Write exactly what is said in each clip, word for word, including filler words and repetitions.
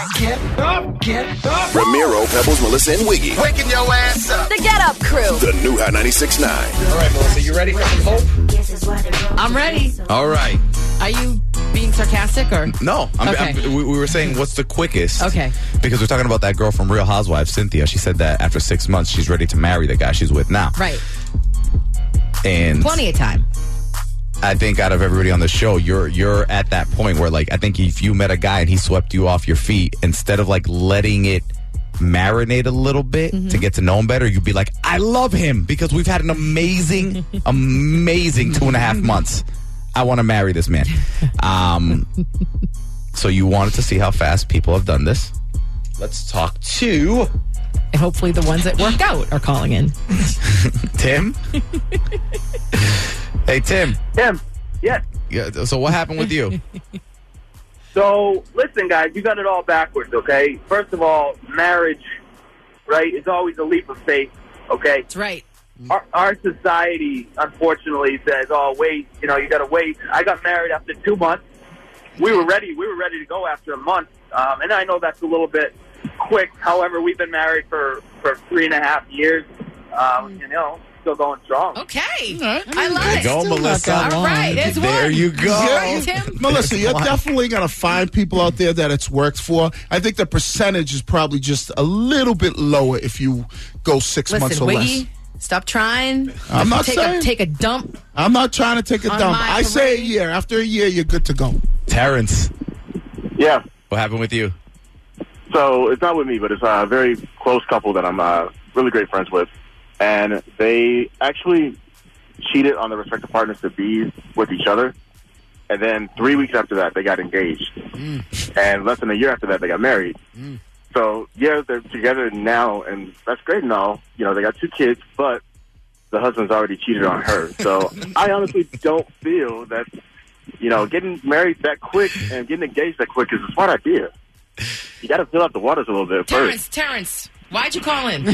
Get up, get up. Ramiro, Pebbles, Melissa, and Wiggy. Waking your ass up. The Get Up Crew. The new Hot ninety-six point nine. All right, Melissa, you ready for some hope? I'm ready. All right. Are you being sarcastic or? No. I'm, Okay. I'm, we, we were saying what's the quickest. Okay. Because we're talking about that girl from Real Housewives, Cynthia. She said that after six months, she's ready to marry the guy she's with now. Right. And Plenty of time. I think out of everybody on the show, you're you're at that point where, like, I think if you met a guy and he swept you off your feet, instead of, like, letting it marinate a little bit Mm-hmm. to get to know him better, you'd be like, I love him because we've had an amazing, amazing two and a half months. I want to marry this man. Um, so you wanted to see how fast people have done this. Let's talk to And hopefully the ones that work out are calling in. Tim. Hey, Tim. Tim, yes. Yeah, so what happened with you? So, listen, guys, you got it all backwards, okay? First of all, marriage, right, is always a leap of faith, okay? That's right. Our, our society, unfortunately, says, oh, wait, you know, you got to wait. I got married after two months. We were ready. We were ready to go after a month. Um, and I know that's a little bit quick. However, we've been married for, for three and a half years, um, you know. Still going strong. Okay. Right. I love There you it. go, Still not Melissa. that All right. There's There one. you go. Yeah, you- Tim? Melissa, you're Why? definitely going to find people out there that it's worked for. I think the percentage is probably just a little bit lower if you go six months Listen, or Wiggy, less. stop trying. I'm not take saying. A, take a dump. I'm not trying to take a On dump. my I say a parade. year. After a year, you're good to go. Terrence, Yeah. what happened with you? So it's not with me, but it's a very close couple that I'm uh, really great friends with. And they actually cheated on their respective partners to be with each other. And then three weeks after that, they got engaged. Mm. And less than a year after that, they got married. Mm. So, yeah, they're together now, and that's great and all. You know, they got two kids, but the husband's already cheated on her. So I honestly don't feel that, you know, getting married that quick and getting engaged that quick is a smart idea. You got to fill out the waters a little bit Terrence, first. Terrence, why'd you call in? You're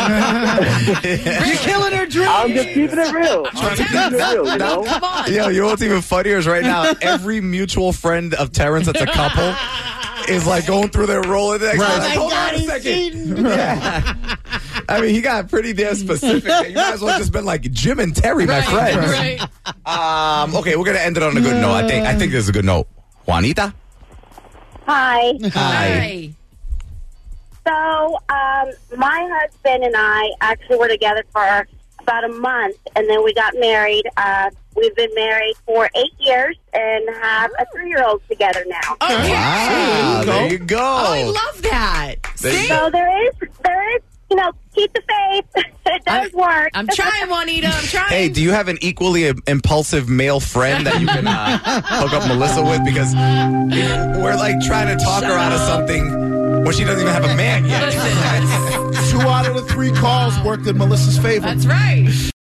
killing her dream. I'm just keeping it real. I'm just keeping it real, you know? Come on. Yo, you know what's even funnier is right now, every mutual friend of Terrence that's a couple is like going through their Rolodex. Right. Like, Oh my hold God, on a he's second. Yeah. I mean, he got pretty damn specific. You might as well just been like Jim and Terry, my Right, friends. right. Um, okay, we're gonna end it on a good note. I think. I think this is a good note. Juanita. Hi. Hi. So, um, my husband and I actually were together for about a month, and then we got married. Uh, we've been married for eight years and have a three-year-old together now. Okay. Wow, There there you you go. Oh, I love that. There you See? So there is, there is, you know, keep the faith. It does work. I'm trying, Juanita. I'm trying. Hey, do you have an equally impulsive male friend that you can uh, hook up Melissa with? Because we're like trying to talk her out of something when she doesn't even have a man yet. Listen, Two out of the three calls worked in Melissa's favor. that's right.